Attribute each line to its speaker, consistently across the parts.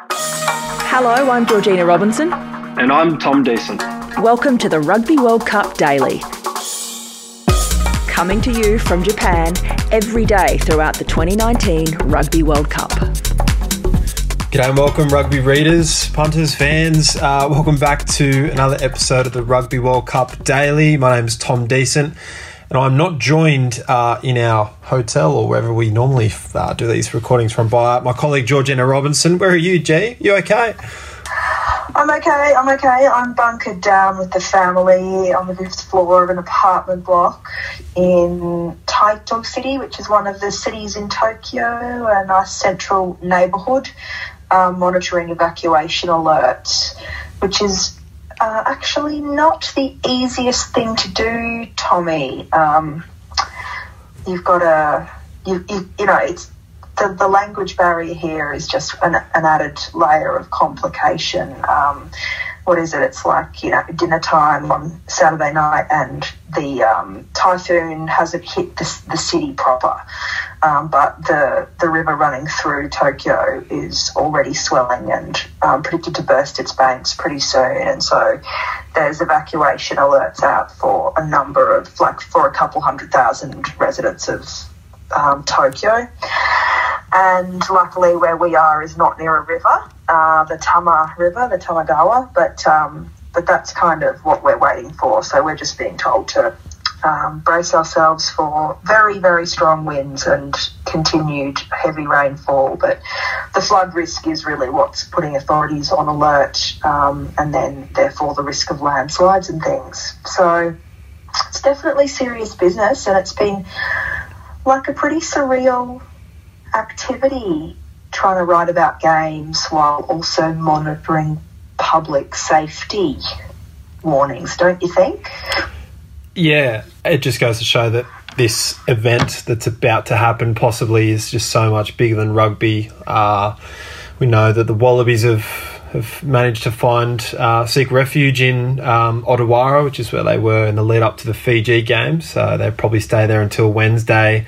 Speaker 1: Hello, I'm Georgina Robinson.
Speaker 2: And I'm Tom Decent.
Speaker 1: Welcome to the Rugby World Cup Daily. Coming to you from Japan every day throughout the 2019 Rugby World Cup.
Speaker 3: G'day and welcome, rugby readers, punters, fans. Welcome back to another episode of the Rugby World Cup Daily. My name's Tom Decent, and I'm not joined in our hotel or wherever we normally do these recordings from by my colleague Georgina Robinson. Where are you, G? You okay?
Speaker 4: I'm okay. I'm bunkered down with the family on the 5th floor of an apartment block in Taito City, which is one of the cities in Tokyo, a nice central neighbourhood, monitoring evacuation alerts, which is actually not the easiest thing to do, Tommy. You've got it's the language barrier here is just an added layer of complication. What is it? It's like, dinner time on Saturday night and the typhoon hasn't hit the city proper. But the river running through Tokyo is already swelling and predicted to burst its banks pretty soon. And so there's evacuation alerts out for a number of, for a couple 100,000 residents of Tokyo. And luckily where we are is not near a river, the Tama River, the Tamagawa, but that's kind of what we're waiting for. So we're just being told to brace ourselves for very, very strong winds and continued heavy rainfall. But the flood risk is really what's putting authorities on alert, and then therefore the risk of landslides and things. So it's definitely serious business, and it's been like a pretty surreal activity trying to write about games while also monitoring public safety warnings, don't you think?
Speaker 3: Yeah, it just goes to show that this event that's about to happen possibly is just so much bigger than rugby. We know that the Wallabies have managed to seek refuge in Odawara, which is where they were in the lead up to the Fiji game. So they'll probably stay there until Wednesday.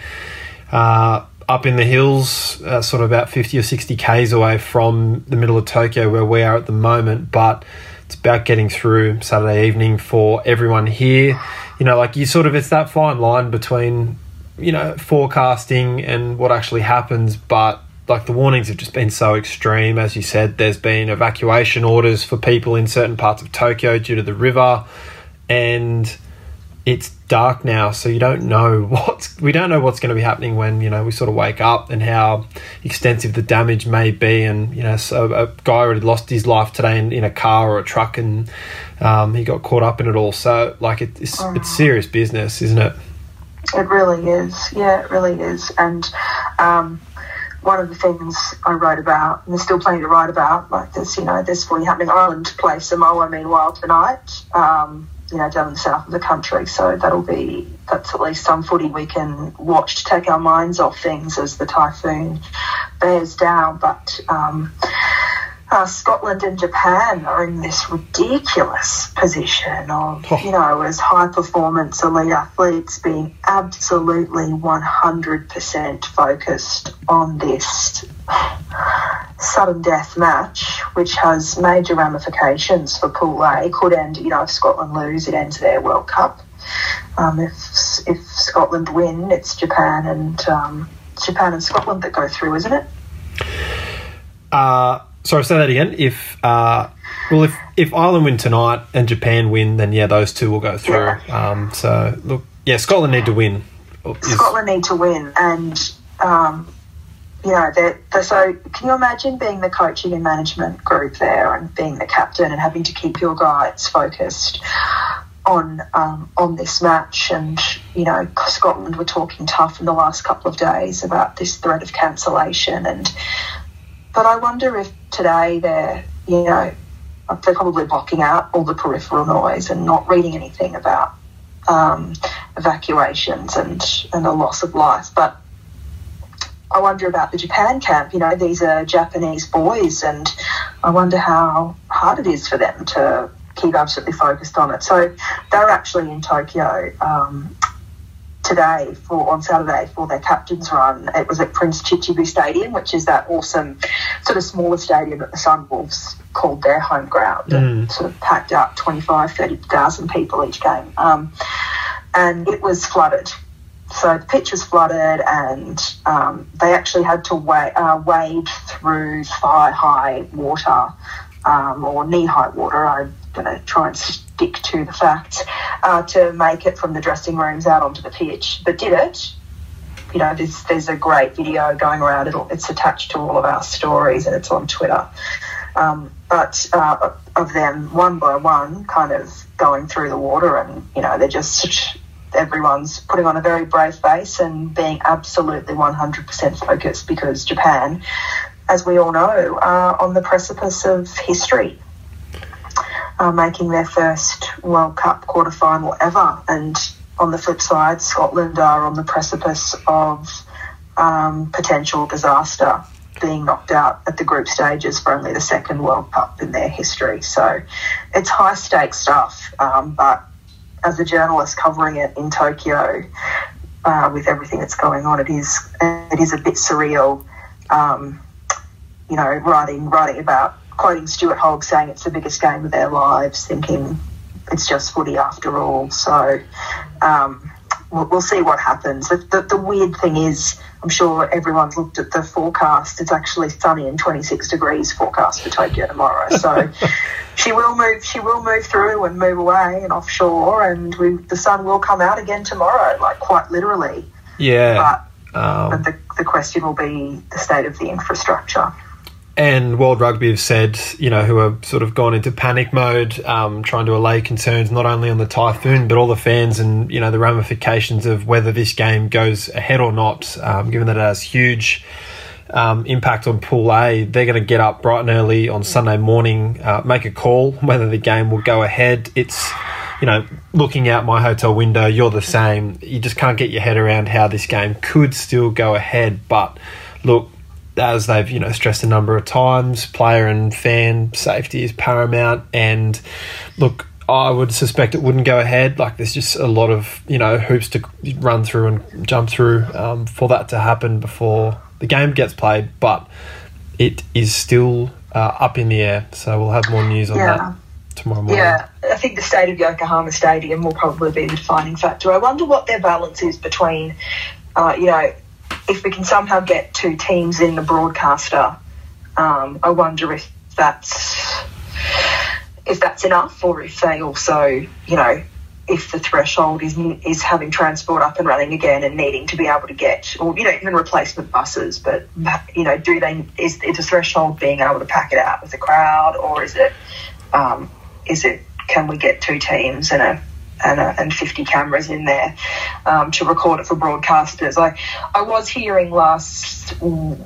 Speaker 3: Up in the hills, sort of about 50 or 60 k's away from the middle of Tokyo where we are at the moment, but it's about getting through Saturday evening for everyone here. It's that fine line between, forecasting and what actually happens, but the warnings have just been so extreme. As you said, there's been evacuation orders for people in certain parts of Tokyo due to the river, and it's dark now, so we don't know what's going to be happening when, we sort of wake up, and how extensive the damage may be. And, so a guy already lost his life today in a car or a truck, and he got caught up in it all. So, it's serious business, isn't it?
Speaker 4: It really is. Yeah, it really is. And one of the things I wrote about, and there's still plenty to write about, there's footy happening. Ireland play Samoa, meanwhile, tonight. Down in the south of the country. So that's at least some footy we can watch to take our minds off things as the typhoon bears down. But Scotland and Japan are in this ridiculous position of, as high-performance elite athletes being absolutely 100% focused on this sudden death match, which has major ramifications for Pool A. Could end, if Scotland lose, it ends their World Cup. If Scotland win, it's Japan and Scotland that go through, isn't it?
Speaker 3: Sorry, say that again. If Ireland win tonight and Japan win, then those two will go through. Yeah. Scotland need to win.
Speaker 4: Scotland need to win, and so can you imagine being the coaching and management group there and being the captain and having to keep your guys focused on this match? And Scotland were talking tough in the last couple of days about this threat of cancellation, but I wonder if today they're probably blocking out all the peripheral noise and not reading anything about evacuations and the loss of life. But I wonder about the Japan camp. These are Japanese boys, and I wonder how hard it is for them to keep absolutely focused on it. So they're actually in Tokyo today on Saturday for their captain's run. It was at Prince Chichibu Stadium, which is that awesome sort of smaller stadium that the Sunwolves called their home ground, and sort of packed out 30,000 people each game. And it was flooded. So the pitch was flooded, and they actually had to wade through thigh-high water, or knee-high water. I'm going to try and stick to the facts, to make it from the dressing rooms out onto the pitch, but did it. You know, there's a great video going around. It's attached to all of our stories, and it's on Twitter. But of them, one by one, kind of going through the water, and, you know, everyone's putting on a very brave face and being absolutely 100% focused, because Japan, as we all know, are on the precipice of history, making their first World Cup quarterfinal ever. And on the flip side, Scotland are on the precipice of potential disaster, being knocked out at the group stages for only the second World Cup in their history. So it's high-stakes stuff, but as a journalist covering it in Tokyo, with everything that's going on, it is a bit surreal, you know, writing about, quoting Stuart Hogg saying it's the biggest game of their lives, thinking it's just footy after all. So we'll see what happens. The weird thing is, I'm sure everyone's looked at the forecast. It's actually sunny and 26 degrees forecast for Tokyo tomorrow. So she will move through and move away and offshore, and the sun will come out again tomorrow, like quite literally.
Speaker 3: Yeah.
Speaker 4: But the question will be the state of the infrastructure.
Speaker 3: And World Rugby have said, you know, who have sort of gone into panic mode, trying to allay concerns not only on the typhoon but all the fans, and, you know, the ramifications of whether this game goes ahead or not, given that it has huge impact on Pool A. They're going to get up bright and early on Sunday morning, make a call whether the game will go ahead. It's, you know, looking out my hotel window, you're the same. You just can't get your head around how this game could still go ahead. But look, as they've, you know, stressed a number of times, player and fan safety is paramount. And look, I would suspect it wouldn't go ahead. Like, there's just a lot of, you know, hoops to run through and jump through for that to happen before the game gets played. But it is still up in the air. So we'll have more news on that tomorrow morning.
Speaker 4: Yeah, I think the state of Yokohama Stadium will probably be the defining factor. I wonder what their balance is between, you know, if we can somehow get two teams in the broadcaster. I wonder if that's enough, or if they also, you know, if the threshold is having transport up and running again and needing to be able to get, or, you know, even replacement buses. But, you know, is the threshold being able to pack it out with the crowd, or is it can we get two teams and 50 cameras in there to record it for broadcasters? I was hearing last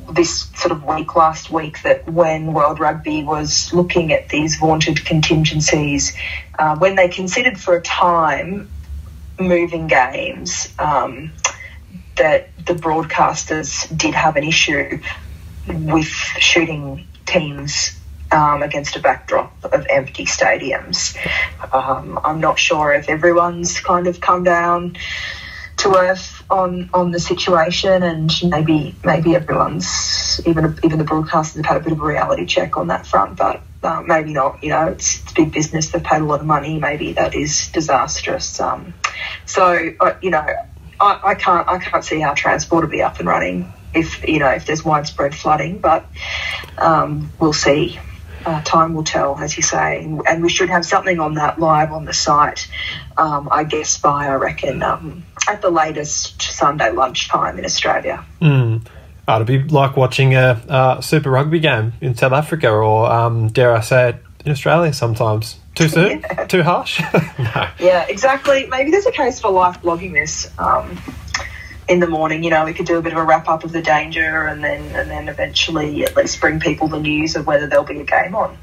Speaker 4: week that when World Rugby was looking at these vaunted contingencies, when they considered for a time moving games, that the broadcasters did have an issue with shooting teams against a backdrop of empty stadiums. I'm not sure if everyone's kind of come down to earth on the situation, and maybe everyone's, even the broadcasters have had a bit of a reality check on that front, but maybe not. You know, it's big business. They've paid a lot of money. Maybe that is disastrous. So you know, I can't see how transport will be up and running if there's widespread flooding, but we'll see. Time will tell, as you say, and we should have something on that live on the site, I guess, by, I reckon, at the latest Sunday lunchtime in Australia.
Speaker 3: It'd be like watching a Super Rugby game in South Africa, or dare I say it, in Australia sometimes. Too soon? Yeah. Too harsh? No.
Speaker 4: Yeah, exactly. Maybe there's a case for live blogging this in the morning. You know, we could do a bit of a wrap-up of the danger, and then eventually at least bring people the news of whether there'll be a game on.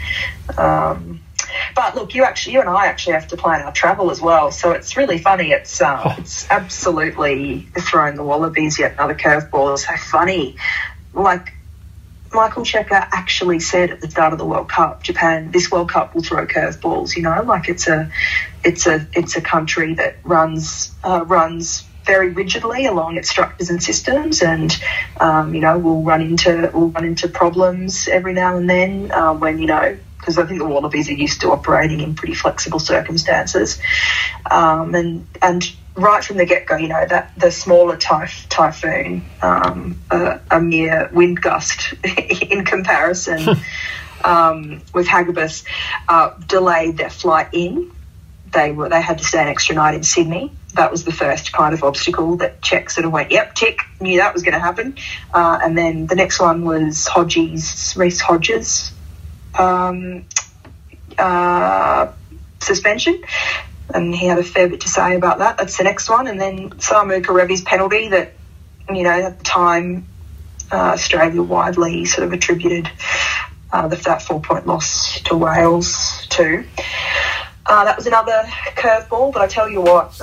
Speaker 4: But look, you and I actually have to plan our travel as well, so it's really funny. It's absolutely thrown the Wallabies yet another curveball. It's so funny. Like, Michael Cheika actually said at the start of the World Cup, Japan, this World Cup will throw curveballs. You know, like it's a country that runs very rigidly along its structures and systems, and we'll run into problems every now and then when because I think the Wallabies are used to operating in pretty flexible circumstances, and right from the get-go, that the smaller typhoon, a mere wind gust in comparison with Hagibis, delayed their flight in. They had to stay an extra night in Sydney. That was the first kind of obstacle that Czech sort of went, yep, tick, knew that was going to happen. And then the next one was Reece Hodges' suspension. And he had a fair bit to say about that. That's the next one. And then Samu Kerevi's penalty that, at the time, Australia widely sort of attributed that 4-point loss to Wales too. That was another curveball, but I tell you what,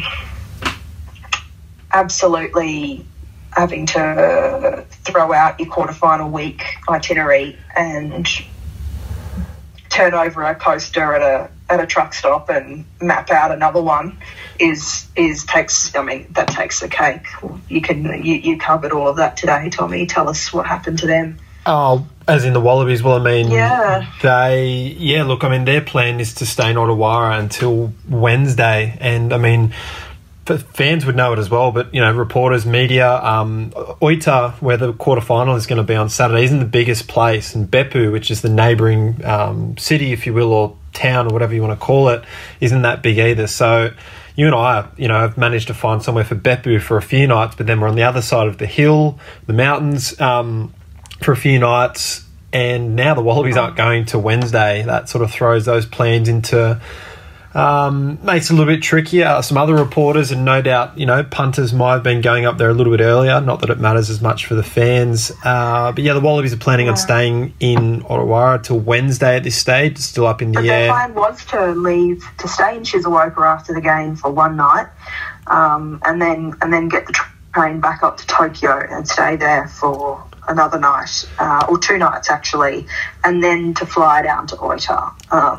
Speaker 4: absolutely having to throw out your quarterfinal week itinerary and turn over a coaster at a truck stop and map out another one takes the cake. You covered all of that today, Tommy. Tell us what happened to them.
Speaker 3: Oh, as in the Wallabies? Well, I mean,
Speaker 4: yeah.
Speaker 3: Their plan is to stay in Ottawa until Wednesday, and I mean, fans would know it as well, but reporters, media, Oita, where the quarterfinal is going to be on Saturday, isn't the biggest place, and Beppu, which is the neighbouring city, if you will, or town, or whatever you want to call it, isn't that big either. So you and I, have managed to find somewhere for Beppu for a few nights, but then we're on the other side of the hill, the mountains, for a few nights, and now the Wallabies aren't going to Wednesday. That sort of throws those plans into makes it a little bit trickier. Some other reporters, and no doubt punters might have been going up there a little bit earlier, not that it matters as much for the fans, but the Wallabies are planning on staying in Ottawa till Wednesday at this stage. It's still up in the air.
Speaker 4: Their plan was to stay in Shizuoka after the game for one night, and then get the train back up to Tokyo and stay there for another night, or 2 nights actually, and then to fly down to Oita.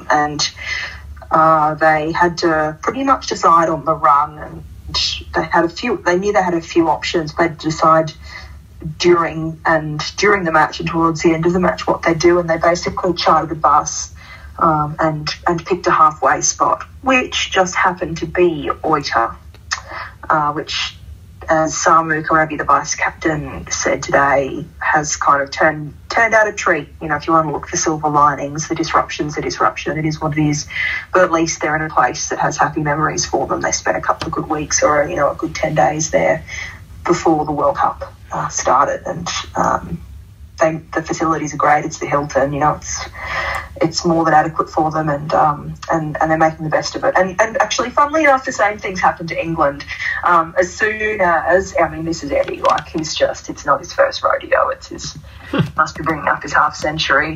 Speaker 4: They had to pretty much decide on the run, and they knew they had a few options. They'd decide during the match and towards the end of the match what they do, and they basically chartered a bus and picked a halfway spot, which just happened to be Oita, which, as Samu Kerevi, the vice captain, said today, has kind of turned out a treat. If you want to look for silver linings, the disruption's a disruption. It is what it is. But at least they're in a place that has happy memories for them. They spent a couple of good weeks or, a good 10 days there before the World Cup started. And the facilities are great. It's the Hilton. It's more than adequate for them, and they're making the best of it. And actually, funnily enough, the same things happened to England. As soon as, this is Eddie. It's not his first rodeo. It's his must be bringing up his half century.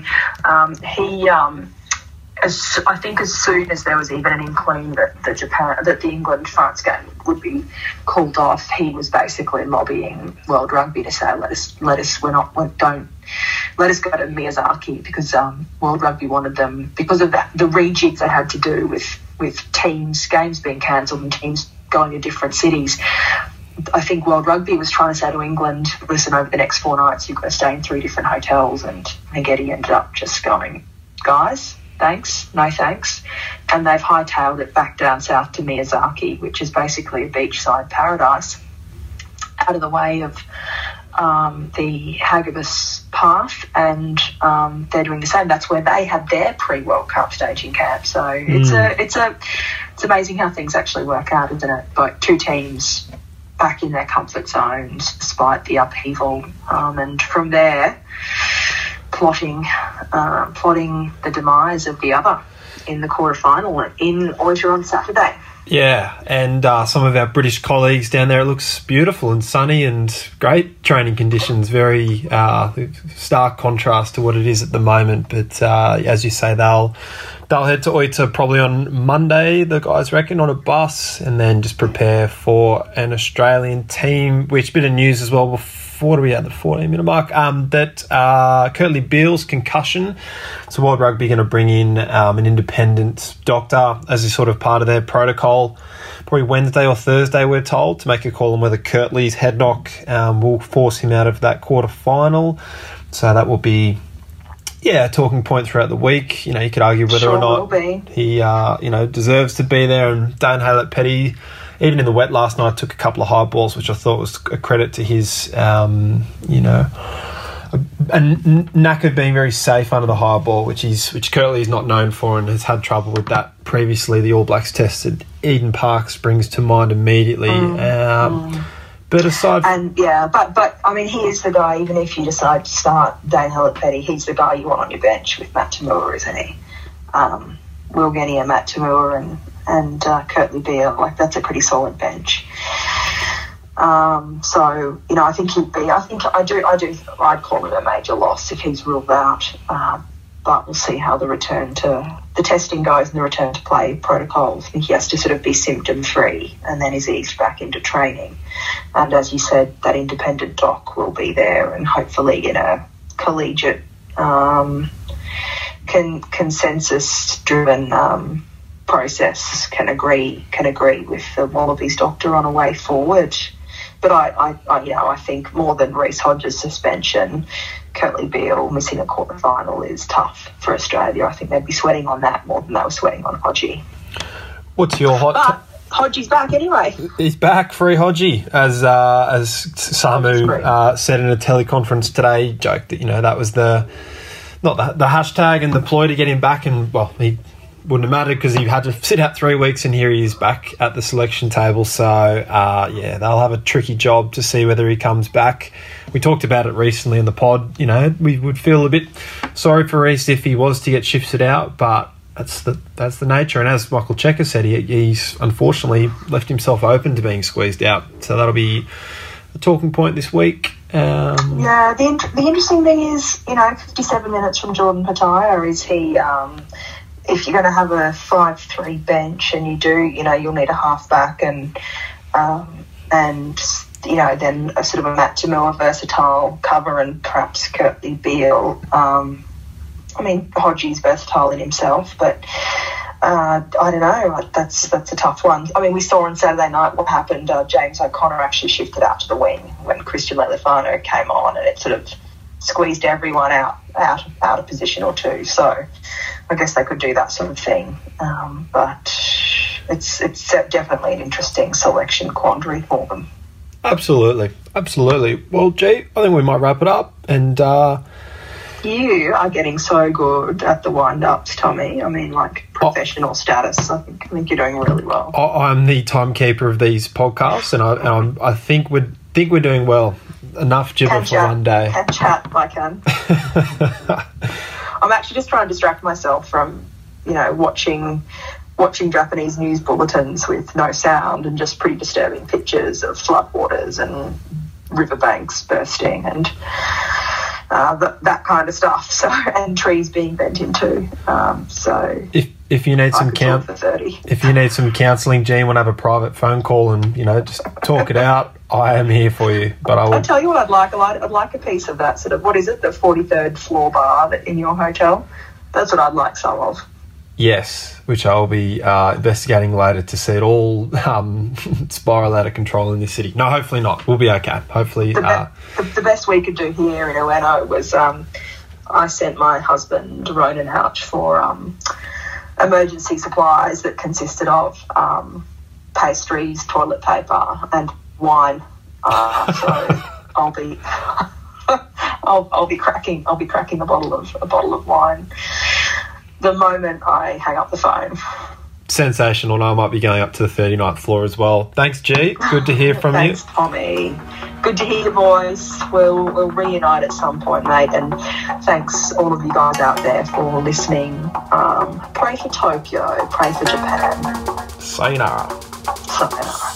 Speaker 4: As soon as there was even an inkling that the England-France game would be called off, he was basically lobbying World Rugby to say, let us go to Miyazaki, because World Rugby wanted them, because of that, the rejigs they had to do with games being cancelled and teams going to different cities. I think World Rugby was trying to say to England, listen, over the next 4 nights you've got to stay in 3 different hotels, and I think Eddie ended up just going, guys, thanks, no thanks. And they've hightailed it back down south to Miyazaki, which is basically a beachside paradise, out of the way of the Hagibis path, and they're doing the same. That's where they had their pre-World Cup staging camp. So it's amazing how things actually work out, isn't it? But 2 teams back in their comfort zones despite the upheaval, and from there plotting the demise of the other in the quarterfinal in Oita on Saturday.
Speaker 3: Yeah, and some of our British colleagues down there, it looks beautiful and sunny and great training conditions, very stark contrast to what it is at the moment. But as you say, they'll they'll head to Oita probably on Monday, the guys reckon, on a bus, and then just prepare for an Australian team, which bit of news as well before we at the 14-minute mark, that Kurtley Beale's concussion. So World Rugby going to bring in an independent doctor as a sort of part of their protocol, probably Wednesday or Thursday, we're told, to make a call on whether Kurtley's head knock will force him out of that quarter-final. So that will be, a talking point throughout the week. You could argue whether or not he, deserves to be there. And Dane Haylett-Petty, even in the wet last night, took a couple of high balls, which I thought was a credit to his, and knack of being very safe under the high ball, which Kurtley is not known for and has had trouble with that previously. The All Blacks tested Eden Park springs to mind immediately. But aside
Speaker 4: but I mean, he is the guy, even if you decide to start Dane Haylett-Petty, he's the guy you want on your bench with Matt Toomua, isn't he? Will Genny and Matt Toomua and Kurtley Beale, that's a pretty solid bench. I think he'd be. I'd call it a major loss if he's ruled out. But we'll see how the return to the testing goes and the return to play protocols. I think he has to sort of be symptom free and then is eased back into training. And as you said, that independent doc will be there, and hopefully in a collegiate, consensus driven process can agree with the Wallabies doctor on a way forward. But I think more than Reece Hodges' suspension, Kurtley Beale missing a quarterfinal is tough for Australia. I think they'd be sweating on that more than they were sweating on Hodgie.
Speaker 3: What's your
Speaker 4: Hodgie's back anyway.
Speaker 3: He's back, free Hodgie, as Samu said in a teleconference today. Joked that that was the hashtag and the ploy to get him back, and he wouldn't have mattered because he had to sit out 3 weeks, and here he is back at the selection table. So, they'll have a tricky job to see whether he comes back. We talked about it recently in the pod. We would feel a bit sorry for Reece if he was to get shifted out, but that's the nature. And as Michael Cheika said, he's unfortunately left himself open to being squeezed out. So that'll be a talking point this week.
Speaker 4: The interesting thing is, 57 minutes from Jordan Petaia, is he... if you're going to have a 5-3 bench, and you do, you'll need a halfback and then a sort of a Matt Toomua versatile cover, and perhaps Kurtley Beale. Hodgie's versatile in himself, but I don't know. That's a tough one. I mean, we saw on Saturday night what happened. James O'Connor actually shifted out to the wing when Christian Leali'ifano came on, and it sort of squeezed everyone out of position or two. So I guess they could do that sort of thing. But it's definitely an interesting selection quandary for them. Absolutely.
Speaker 3: Well, G, I think we might wrap it up. And
Speaker 4: you are getting so good at the wind-ups, Tommy. I mean, professional status. I think you're doing really well.
Speaker 3: I'm the timekeeper of these podcasts, and I think we're doing well. Enough gibber for one day.
Speaker 4: Can chat, I can. I'm actually just trying to distract myself from, watching Japanese news bulletins with no sound and just pretty disturbing pictures of floodwaters and riverbanks bursting and that kind of stuff. So, and trees being bent into.
Speaker 3: If you need some if you need some counselling, Gene, want to have a private phone call and just talk it out, I am here for you. But I'll
Speaker 4: tell you what I'd like. I'd like a piece of that sort of, what is it, the 43rd floor bar in your hotel. That's what I'd like some of.
Speaker 3: Yes, which I'll be investigating later to see it all spiral out of control in this city. No, hopefully not. We'll be okay. Hopefully.
Speaker 4: The best we could do here in Ueno was I sent my husband Ronan out for emergency supplies that consisted of pastries, toilet paper, and wine. So I'll be cracking a bottle of wine the moment I hang up the phone.
Speaker 3: Sensational. I might be going up to the 39th floor as well. Thanks, G. Good to hear from you.
Speaker 4: Thanks, Tommy. Good to hear your voice. We'll reunite at some point, mate. And thanks all of you guys out there for listening. Pray for Tokyo. Pray for Japan.
Speaker 3: Sayonara.
Speaker 4: Sayonara.